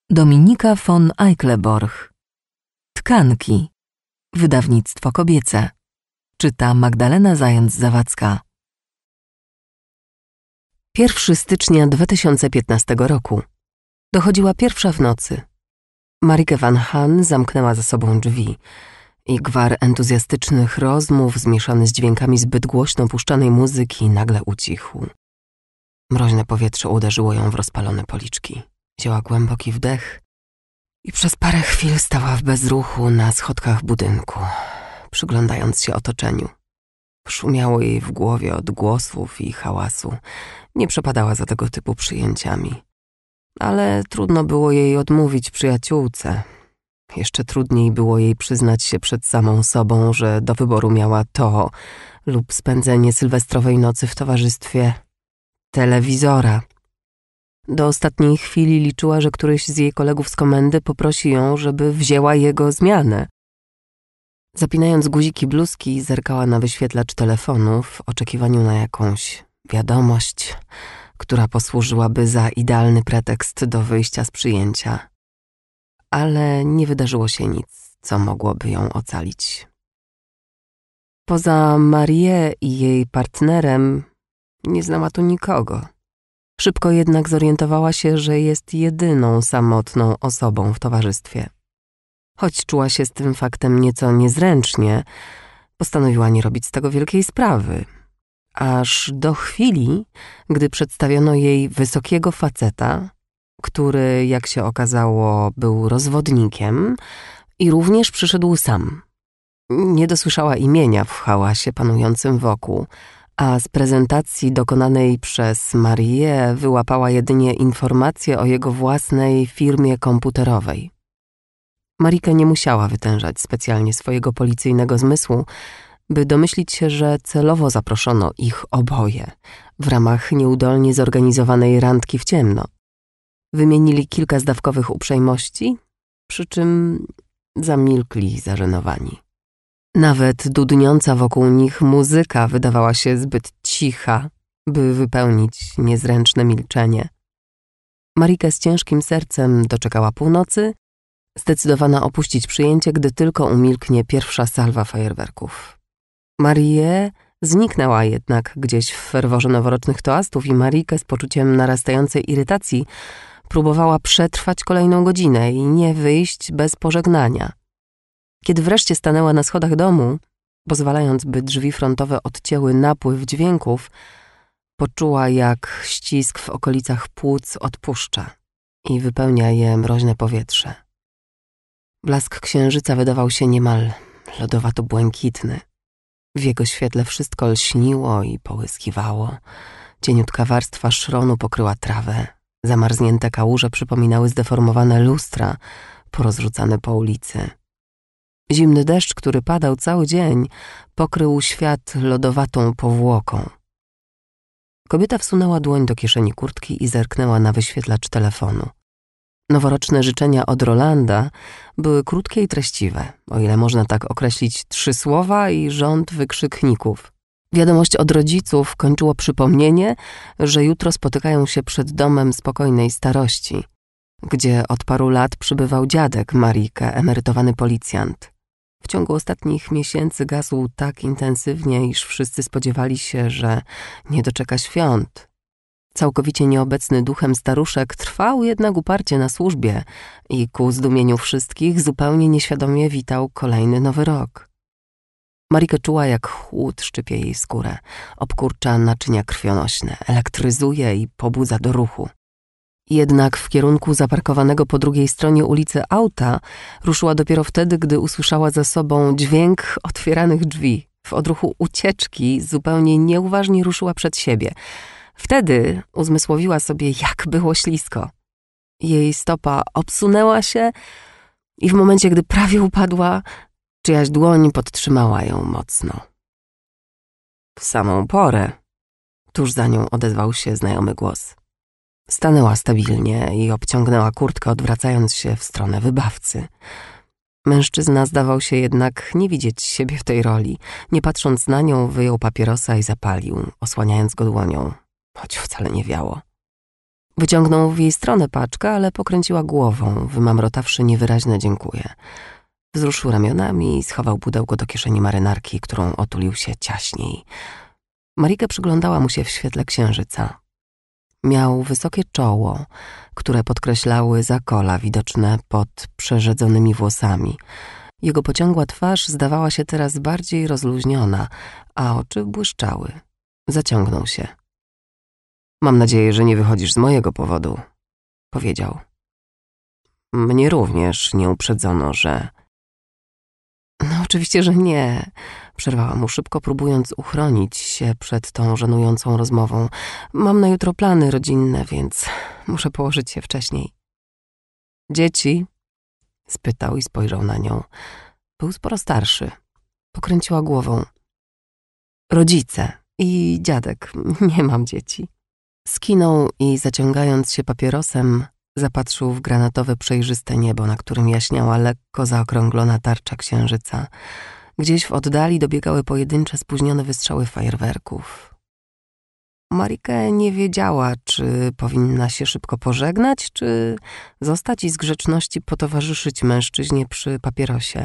Dominika von Eickelborch. Tkanki. Wydawnictwo kobiece. Czyta Magdalena Zając-Zawadzka. 1 stycznia 2015 roku. Dochodziła 1 w nocy. Marike van Han zamknęła za sobą drzwi i gwar entuzjastycznych rozmów zmieszany z dźwiękami zbyt głośno puszczanej muzyki nagle ucichł. Mroźne powietrze uderzyło ją w rozpalone policzki. Wzięła głęboki wdech i przez parę chwil stała w bezruchu na schodkach budynku, przyglądając się otoczeniu. Szumiało jej w głowie od głosów i hałasu. Nie przepadała za tego typu przyjęciami. Ale trudno było jej odmówić przyjaciółce. Jeszcze trudniej było jej przyznać się przed samą sobą, że do wyboru miała to lub spędzenie sylwestrowej nocy w towarzystwie telewizora. Do ostatniej chwili liczyła, że któryś z jej kolegów z komendy poprosi ją, żeby wzięła jego zmianę. Zapinając guziki bluzki, zerkała na wyświetlacz telefonu w oczekiwaniu na jakąś wiadomość, która posłużyłaby za idealny pretekst do wyjścia z przyjęcia. Ale nie wydarzyło się nic, co mogłoby ją ocalić. Poza Marię i jej partnerem nie znała tu nikogo. Szybko jednak zorientowała się, że jest jedyną samotną osobą w towarzystwie. Choć czuła się z tym faktem nieco niezręcznie, postanowiła nie robić z tego wielkiej sprawy. Aż do chwili, gdy przedstawiono jej wysokiego faceta, który, jak się okazało, był rozwodnikiem i również przyszedł sam. Nie dosłyszała imienia w hałasie panującym wokół, a z prezentacji dokonanej przez Marię wyłapała jedynie informacje o jego własnej firmie komputerowej. Marika nie musiała wytężać specjalnie swojego policyjnego zmysłu, by domyślić się, że celowo zaproszono ich oboje w ramach nieudolnie zorganizowanej randki w ciemno. Wymienili kilka zdawkowych uprzejmości, przy czym zamilkli zażenowani. Nawet dudniąca wokół nich muzyka wydawała się zbyt cicha, by wypełnić niezręczne milczenie. Marika z ciężkim sercem doczekała północy, zdecydowana opuścić przyjęcie, gdy tylko umilknie pierwsza salwa fajerwerków. Marię zniknęła jednak gdzieś w ferworze noworocznych toastów i Marikę z poczuciem narastającej irytacji próbowała przetrwać kolejną godzinę i nie wyjść bez pożegnania. Kiedy wreszcie stanęła na schodach domu, pozwalając, by drzwi frontowe odcięły napływ dźwięków, poczuła, jak ścisk w okolicach płuc odpuszcza i wypełnia je mroźne powietrze. Blask księżyca wydawał się niemal lodowato-błękitny. W jego świetle wszystko lśniło i połyskiwało. Cieniutka warstwa szronu pokryła trawę. Zamarznięte kałuże przypominały zdeformowane lustra porozrzucane po ulicy. Zimny deszcz, który padał cały dzień, pokrył świat lodowatą powłoką. Kobieta wsunęła dłoń do kieszeni kurtki i zerknęła na wyświetlacz telefonu. Noworoczne życzenia od Rolanda były krótkie i treściwe, o ile można tak określić 3 słowa i rząd wykrzykników. Wiadomość od rodziców kończyło przypomnienie, że jutro spotykają się przed domem spokojnej starości, gdzie od paru lat przybywał dziadek Marike, emerytowany policjant. W ciągu ostatnich miesięcy gasł tak intensywnie, iż wszyscy spodziewali się, że nie doczeka świąt. Całkowicie nieobecny duchem staruszek trwał jednak uparcie na służbie i ku zdumieniu wszystkich zupełnie nieświadomie witał kolejny nowy rok. Marika czuła, jak chłód szczypie jej skórę, obkurcza naczynia krwionośne, elektryzuje i pobudza do ruchu. Jednak w kierunku zaparkowanego po drugiej stronie ulicy auta ruszyła dopiero wtedy, gdy usłyszała za sobą dźwięk otwieranych drzwi. W odruchu ucieczki zupełnie nieuważnie ruszyła przed siebie. Wtedy uzmysłowiła sobie, jak było ślisko. Jej stopa obsunęła się i w momencie, gdy prawie upadła, czyjaś dłoń podtrzymała ją mocno. W samą porę tuż za nią odezwał się znajomy głos. Stanęła stabilnie i obciągnęła kurtkę, odwracając się w stronę wybawcy. Mężczyzna zdawał się jednak nie widzieć siebie w tej roli. Nie patrząc na nią, wyjął papierosa i zapalił, osłaniając go dłonią, choć wcale nie wiało. Wyciągnął w jej stronę paczkę, ale pokręciła głową, wymamrotawszy niewyraźne dziękuję. Wzruszył ramionami i schował pudełko do kieszeni marynarki, którą otulił się ciaśniej. Marikę przyglądała mu się w świetle księżyca. Miał wysokie czoło, które podkreślały zakola widoczne pod przerzedzonymi włosami. Jego pociągła twarz zdawała się teraz bardziej rozluźniona, a oczy błyszczały. Zaciągnął się. Mam nadzieję, że nie wychodzisz z mojego powodu, powiedział. Mnie również nie uprzedzono, że... No oczywiście, że nie, przerwała mu szybko, próbując uchronić się przed tą żenującą rozmową. Mam na jutro plany rodzinne, więc muszę położyć się wcześniej. Dzieci? Spytał i spojrzał na nią. Był sporo starszy. Pokręciła głową. Rodzice i dziadek. Nie mam dzieci. Skinął i zaciągając się papierosem, zapatrzył w granatowe, przejrzyste niebo, na którym jaśniała lekko zaokrąglona tarcza księżyca. Gdzieś w oddali dobiegały pojedyncze, spóźnione wystrzały fajerwerków. Marika nie wiedziała, czy powinna się szybko pożegnać, czy zostać i z grzeczności potowarzyszyć mężczyźnie przy papierosie.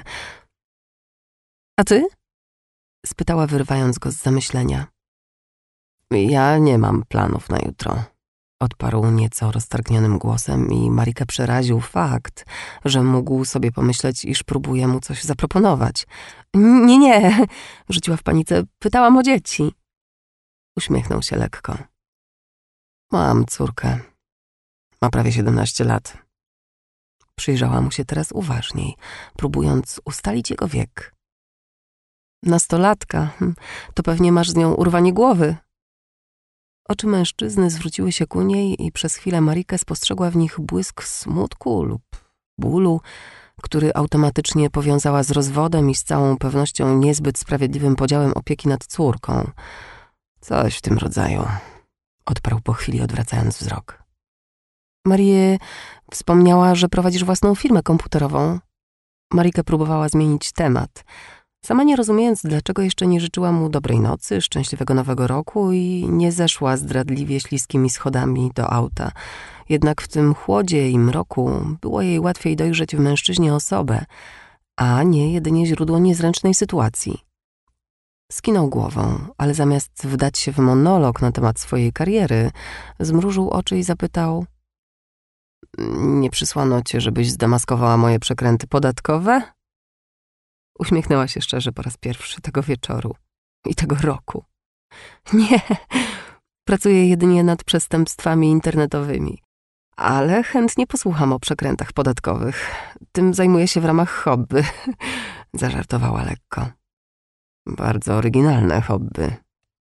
A ty? Spytała, wyrywając go z zamyślenia. Ja nie mam planów na jutro, odparł nieco roztargnionym głosem i Marikę przeraził fakt, że mógł sobie pomyśleć, iż próbuje mu coś zaproponować. Nie, rzuciła w panice, pytałam o dzieci. Uśmiechnął się lekko. Mam córkę. Ma prawie 17 lat. Przyjrzała mu się teraz uważniej, próbując ustalić jego wiek. Nastolatka, to pewnie masz z nią urwanie głowy. Oczy mężczyzny zwróciły się ku niej i przez chwilę Marikę spostrzegła w nich błysk smutku lub bólu, który automatycznie powiązała z rozwodem i z całą pewnością niezbyt sprawiedliwym podziałem opieki nad córką. Coś w tym rodzaju, odparł po chwili, odwracając wzrok. Marię wspomniała, że prowadzisz własną firmę komputerową. Marikę próbowała zmienić temat, sama nie rozumiejąc, dlaczego jeszcze nie życzyła mu dobrej nocy, szczęśliwego nowego roku i nie zeszła zdradliwie śliskimi schodami do auta. Jednak w tym chłodzie i mroku było jej łatwiej dojrzeć w mężczyźnie osobę, a nie jedynie źródło niezręcznej sytuacji. Skinął głową, ale zamiast wdać się w monolog na temat swojej kariery, zmrużył oczy i zapytał: nie przysłano cię, żebyś zdemaskowała moje przekręty podatkowe? Uśmiechnęła się szczerze po raz pierwszy tego wieczoru i tego roku. Nie, pracuję jedynie nad przestępstwami internetowymi, ale chętnie posłucham o przekrętach podatkowych. Tym zajmuję się w ramach hobby. Zażartowała lekko. Bardzo oryginalne hobby.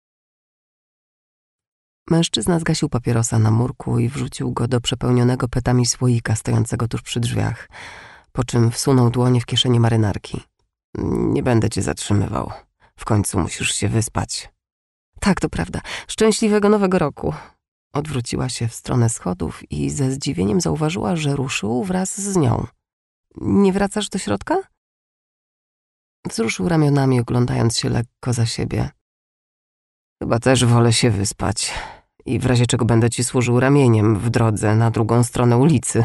Mężczyzna zgasił papierosa na murku i wrzucił go do przepełnionego petami słoika stojącego tuż przy drzwiach, po czym wsunął dłonie w kieszenie marynarki. Nie będę cię zatrzymywał. W końcu musisz się wyspać. Tak, to prawda. Szczęśliwego nowego roku. Odwróciła się w stronę schodów i ze zdziwieniem zauważyła, że ruszył wraz z nią. Nie wracasz do środka? Wzruszył ramionami, oglądając się lekko za siebie. Chyba też wolę się wyspać i w razie czego będę ci służył ramieniem w drodze na drugą stronę ulicy.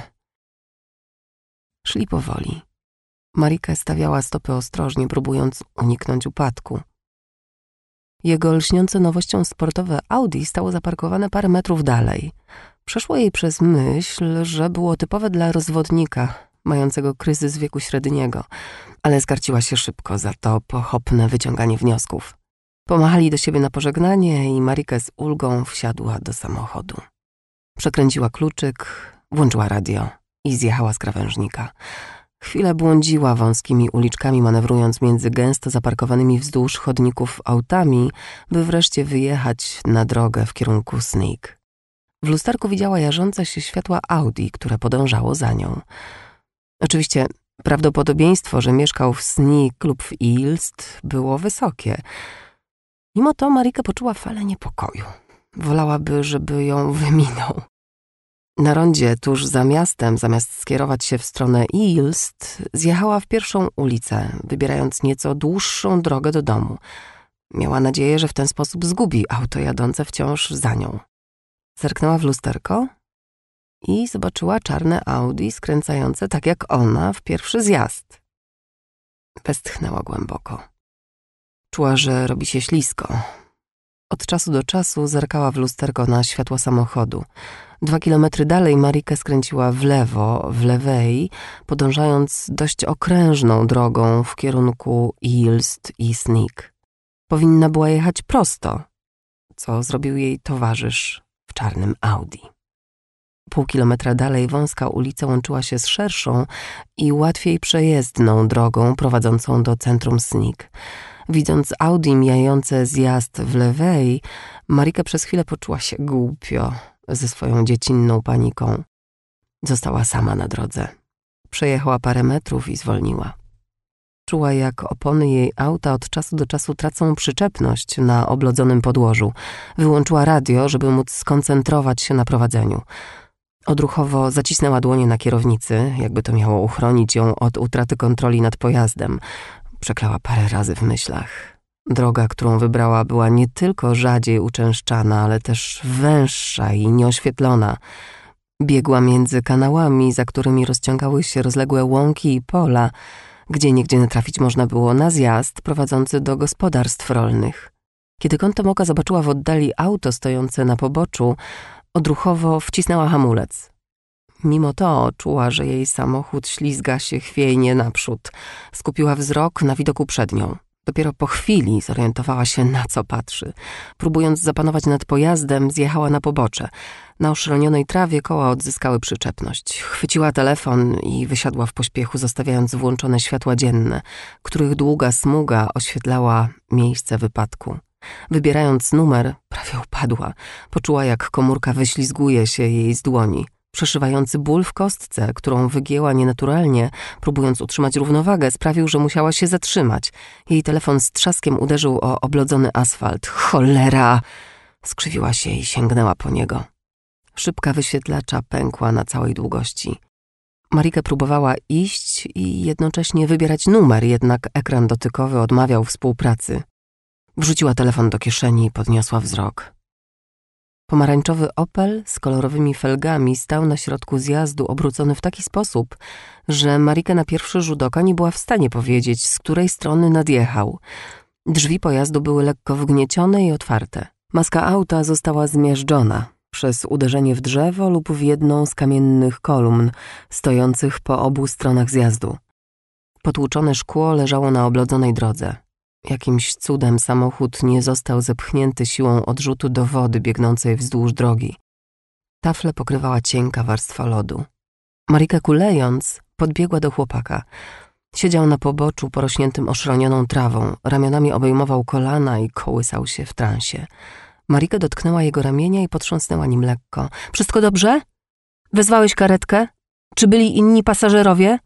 Szli powoli. Marika stawiała stopy ostrożnie, próbując uniknąć upadku. Jego lśniące nowością sportowe Audi stało zaparkowane parę metrów dalej. Przeszło jej przez myśl, że było typowe dla rozwodnika, mającego kryzys wieku średniego, ale skarciła się szybko za to pochopne wyciąganie wniosków. Pomachali do siebie na pożegnanie i Marika z ulgą wsiadła do samochodu. Przekręciła kluczyk, włączyła radio i zjechała z krawężnika. Chwilę błądziła wąskimi uliczkami, manewrując między gęsto zaparkowanymi wzdłuż chodników autami, by wreszcie wyjechać na drogę w kierunku Sneak. W lusterku widziała jarzące się światła Audi, które podążało za nią. Oczywiście prawdopodobieństwo, że mieszkał w Sneak lub w Ilst, było wysokie. Mimo to Marika poczuła falę niepokoju. Wolałaby, żeby ją wyminął. Na rondzie tuż za miastem, zamiast skierować się w stronę Ilst, zjechała w pierwszą ulicę, wybierając nieco dłuższą drogę do domu. Miała nadzieję, że w ten sposób zgubi auto jadące wciąż za nią. Zerknęła w lusterko i zobaczyła czarne Audi skręcające tak jak ona w pierwszy zjazd. Westchnęła głęboko. Czuła, że robi się ślisko. Od czasu do czasu zerkała w lusterko na światła samochodu. 2 kilometry dalej Marikę skręciła w lewo, w lewej, podążając dość okrężną drogą w kierunku Ilst i Sneek. Powinna była jechać prosto, co zrobił jej towarzysz w czarnym Audi. Pół kilometra dalej wąska ulica łączyła się z szerszą i łatwiej przejezdną drogą prowadzącą do centrum Sneek. Widząc Audi mijające zjazd w lewej, Marika przez chwilę poczuła się głupio ze swoją dziecinną paniką. Została sama na drodze. Przejechała parę metrów i zwolniła. Czuła, jak opony jej auta od czasu do czasu tracą przyczepność na oblodzonym podłożu. Wyłączyła radio, żeby móc skoncentrować się na prowadzeniu. Odruchowo zacisnęła dłonie na kierownicy, jakby to miało uchronić ją od utraty kontroli nad pojazdem. Przeklęła parę razy w myślach. Droga, którą wybrała, była nie tylko rzadziej uczęszczana, ale też węższa i nieoświetlona. Biegła między kanałami, za którymi rozciągały się rozległe łąki i pola, gdzie niegdzie natrafić można było na zjazd prowadzący do gospodarstw rolnych. Kiedy kątem oka zobaczyła w oddali auto stojące na poboczu, odruchowo wcisnęła hamulec. Mimo to czuła, że jej samochód ślizga się chwiejnie naprzód. Skupiła wzrok na widoku przed nią. Dopiero po chwili zorientowała się, na co patrzy. Próbując zapanować nad pojazdem, zjechała na pobocze. Na oszronionej trawie koła odzyskały przyczepność. Chwyciła telefon i wysiadła w pośpiechu, zostawiając włączone światła dzienne, których długa smuga oświetlała miejsce wypadku. Wybierając numer, prawie upadła. Poczuła, jak komórka wyślizguje się jej z dłoni. Przeszywający ból w kostce, którą wygięła nienaturalnie, próbując utrzymać równowagę, sprawił, że musiała się zatrzymać. Jej telefon z trzaskiem uderzył o oblodzony asfalt. Cholera! Skrzywiła się i sięgnęła po niego. Szybka wyświetlacza pękła na całej długości. Marika próbowała iść i jednocześnie wybierać numer, jednak ekran dotykowy odmawiał współpracy. Wrzuciła telefon do kieszeni i podniosła wzrok. Pomarańczowy Opel z kolorowymi felgami stał na środku zjazdu, obrócony w taki sposób, że Marika na pierwszy rzut oka nie była w stanie powiedzieć, z której strony nadjechał. Drzwi pojazdu były lekko wgniecione i otwarte. Maska auta została zmiażdżona przez uderzenie w drzewo lub w jedną z kamiennych kolumn stojących po obu stronach zjazdu. Potłuczone szkło leżało na oblodzonej drodze. Jakimś cudem samochód nie został zepchnięty siłą odrzutu do wody biegnącej wzdłuż drogi. Taflę pokrywała cienka warstwa lodu. Marika, kulejąc, podbiegła do chłopaka. Siedział na poboczu porośniętym oszronioną trawą, ramionami obejmował kolana i kołysał się w transie. Marika dotknęła jego ramienia i potrząsnęła nim lekko. – Wszystko dobrze? Wezwałeś karetkę? Czy byli inni pasażerowie?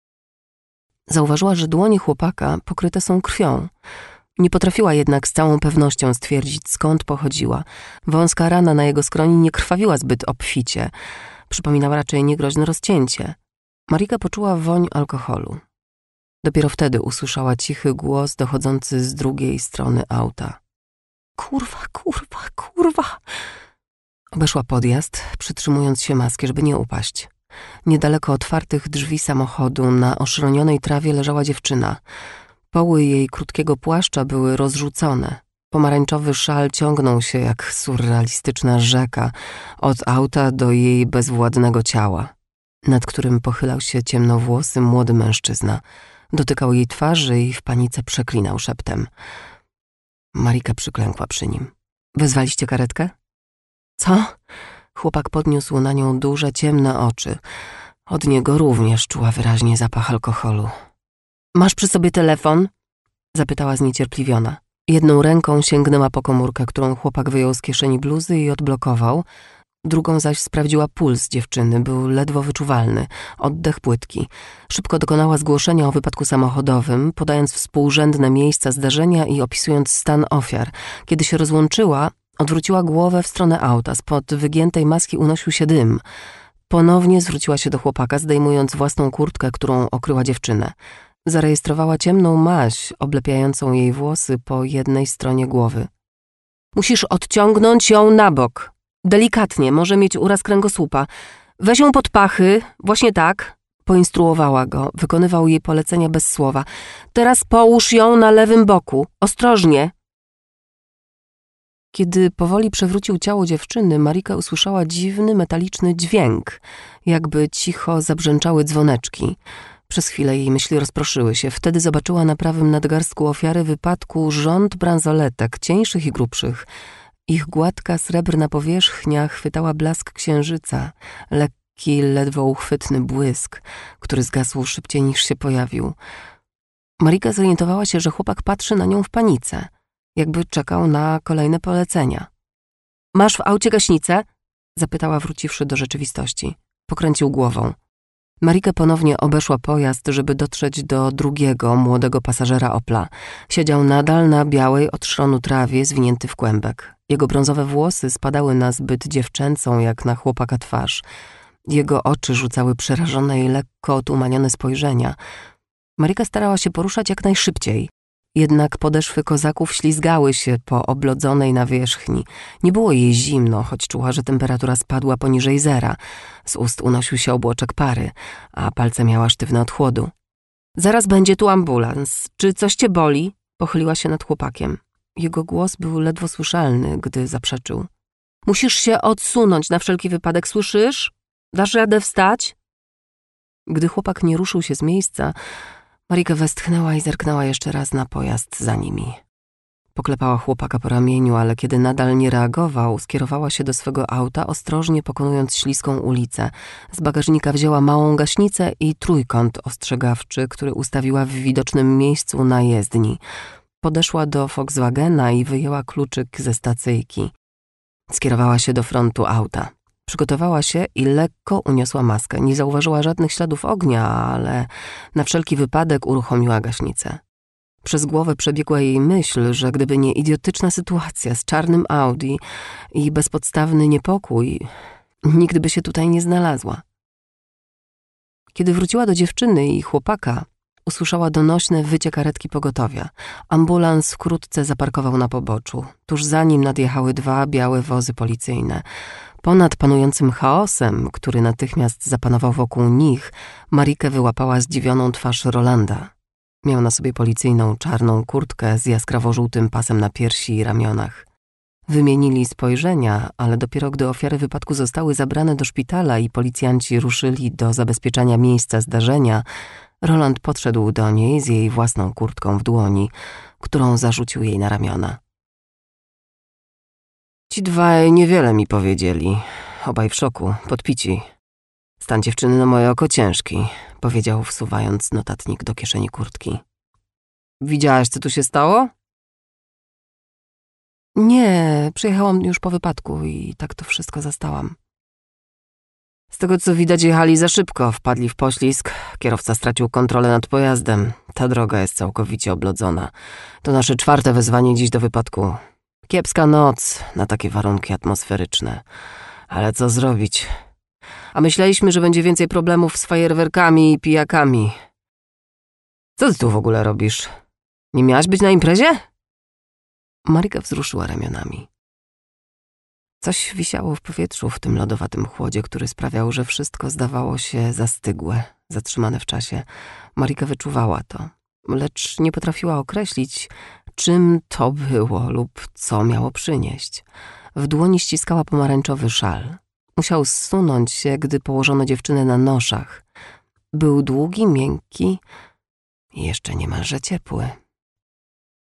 Zauważyła, że dłonie chłopaka pokryte są krwią. Nie potrafiła jednak z całą pewnością stwierdzić, skąd pochodziła. Wąska rana na jego skroni nie krwawiła zbyt obficie. Przypominała raczej niegroźne rozcięcie. Marika poczuła woń alkoholu. Dopiero wtedy usłyszała cichy głos dochodzący z drugiej strony auta. Kurwa, kurwa, kurwa! Obeszła podjazd, przytrzymując się maski, żeby nie upaść. Niedaleko otwartych drzwi samochodu na oszronionej trawie leżała dziewczyna. Poły jej krótkiego płaszcza były rozrzucone. Pomarańczowy szal ciągnął się jak surrealistyczna rzeka od auta do jej bezwładnego ciała, nad którym pochylał się ciemnowłosy młody mężczyzna. Dotykał jej twarzy i w panice przeklinał szeptem. Marika przyklękła przy nim. Wezwaliście karetkę? Co? Chłopak podniósł na nią duże, ciemne oczy. Od niego również czuła wyraźnie zapach alkoholu. Masz przy sobie telefon? Zapytała zniecierpliwiona. Jedną ręką sięgnęła po komórkę, którą chłopak wyjął z kieszeni bluzy i odblokował. Drugą zaś sprawdziła puls dziewczyny. Był ledwo wyczuwalny. Oddech płytki. Szybko dokonała zgłoszenia o wypadku samochodowym, podając współrzędne miejsca zdarzenia i opisując stan ofiar. Kiedy się rozłączyła, odwróciła głowę w stronę auta. Spod wygiętej maski unosił się dym. Ponownie zwróciła się do chłopaka, zdejmując własną kurtkę, którą okryła dziewczynę. Zarejestrowała ciemną maź oblepiającą jej włosy po jednej stronie głowy. Musisz odciągnąć ją na bok. Delikatnie, może mieć uraz kręgosłupa. Weź ją pod pachy, właśnie tak, poinstruowała go, wykonywał jej polecenia bez słowa. Teraz połóż ją na lewym boku, ostrożnie. Kiedy powoli przewrócił ciało dziewczyny, Marika usłyszała dziwny, metaliczny dźwięk, jakby cicho zabrzęczały dzwoneczki. Przez chwilę jej myśli rozproszyły się. Wtedy zobaczyła na prawym nadgarstku ofiary wypadku rząd bransoletek, cieńszych i grubszych. Ich gładka, srebrna powierzchnia chwytała blask księżyca, lekki, ledwo uchwytny błysk, który zgasł szybciej niż się pojawił. Marika zorientowała się, że chłopak patrzy na nią w panice, jakby czekał na kolejne polecenia. Masz w aucie gaśnicę? Zapytała, wróciwszy do rzeczywistości. Pokręcił głową. Marika ponownie obeszła pojazd, żeby dotrzeć do drugiego, młodego pasażera Opla. Siedział nadal na białej od szronu trawie, zwinięty w kłębek. Jego brązowe włosy spadały na zbyt dziewczęcą, jak na chłopaka twarz. Jego oczy rzucały przerażone i lekko otumanione spojrzenia. Marika starała się poruszać jak najszybciej. Jednak podeszwy kozaków ślizgały się po oblodzonej nawierzchni. Nie było jej zimno, choć czuła, że temperatura spadła poniżej zera. Z ust unosił się obłoczek pary, a palce miała sztywne od chłodu. Zaraz będzie tu ambulans. Czy coś cię boli? Pochyliła się nad chłopakiem. Jego głos był ledwo słyszalny, gdy zaprzeczył. Musisz się odsunąć na wszelki wypadek, słyszysz? Dasz radę wstać? Gdy chłopak nie ruszył się z miejsca, Marika westchnęła i zerknęła jeszcze raz na pojazd za nimi. Poklepała chłopaka po ramieniu, ale kiedy nadal nie reagował, skierowała się do swego auta, ostrożnie pokonując śliską ulicę. Z bagażnika wzięła małą gaśnicę i trójkąt ostrzegawczy, który ustawiła w widocznym miejscu na jezdni. Podeszła do Volkswagena i wyjęła kluczyk ze stacyjki. Skierowała się do frontu auta. Przygotowała się i lekko uniosła maskę. Nie zauważyła żadnych śladów ognia, ale na wszelki wypadek uruchomiła gaśnicę. Przez głowę przebiegła jej myśl, że gdyby nie idiotyczna sytuacja z czarnym Audi i bezpodstawny niepokój, nigdy by się tutaj nie znalazła. Kiedy wróciła do dziewczyny i chłopaka, usłyszała donośne wycie karetki pogotowia. Ambulans wkrótce zaparkował na poboczu. Tuż za nim nadjechały 2 białe wozy policyjne. Ponad panującym chaosem, który natychmiast zapanował wokół nich, Marikę wyłapała zdziwioną twarz Rolanda. Miał na sobie policyjną czarną kurtkę z jaskrawo-żółtym pasem na piersi i ramionach. Wymienili spojrzenia, ale dopiero gdy ofiary wypadku zostały zabrane do szpitala i policjanci ruszyli do zabezpieczania miejsca zdarzenia, Roland podszedł do niej z jej własną kurtką w dłoni, którą zarzucił jej na ramiona. Ci 2 niewiele mi powiedzieli, obaj w szoku, podpici. Stan dziewczyny na moje oko ciężki, powiedział, wsuwając notatnik do kieszeni kurtki. Widziałaś, co tu się stało? Nie, przyjechałam już po wypadku i tak to wszystko zastałam. Z tego, co widać, jechali za szybko, wpadli w poślizg. Kierowca stracił kontrolę nad pojazdem. Ta droga jest całkowicie oblodzona. To nasze 4. wezwanie dziś do wypadku. Kiepska noc na takie warunki atmosferyczne. Ale co zrobić? A myśleliśmy, że będzie więcej problemów z fajerwerkami i pijakami. Co ty tu w ogóle robisz? Nie miałaś być na imprezie? Marika wzruszyła ramionami. Coś wisiało w powietrzu w tym lodowatym chłodzie, który sprawiał, że wszystko zdawało się zastygłe, zatrzymane w czasie. Marika wyczuwała to, lecz nie potrafiła określić, czym to było lub co miało przynieść. W dłoni ściskała pomarańczowy szal. Musiał zsunąć się, gdy położono dziewczynę na noszach. Był długi, miękki i jeszcze niemalże ciepły.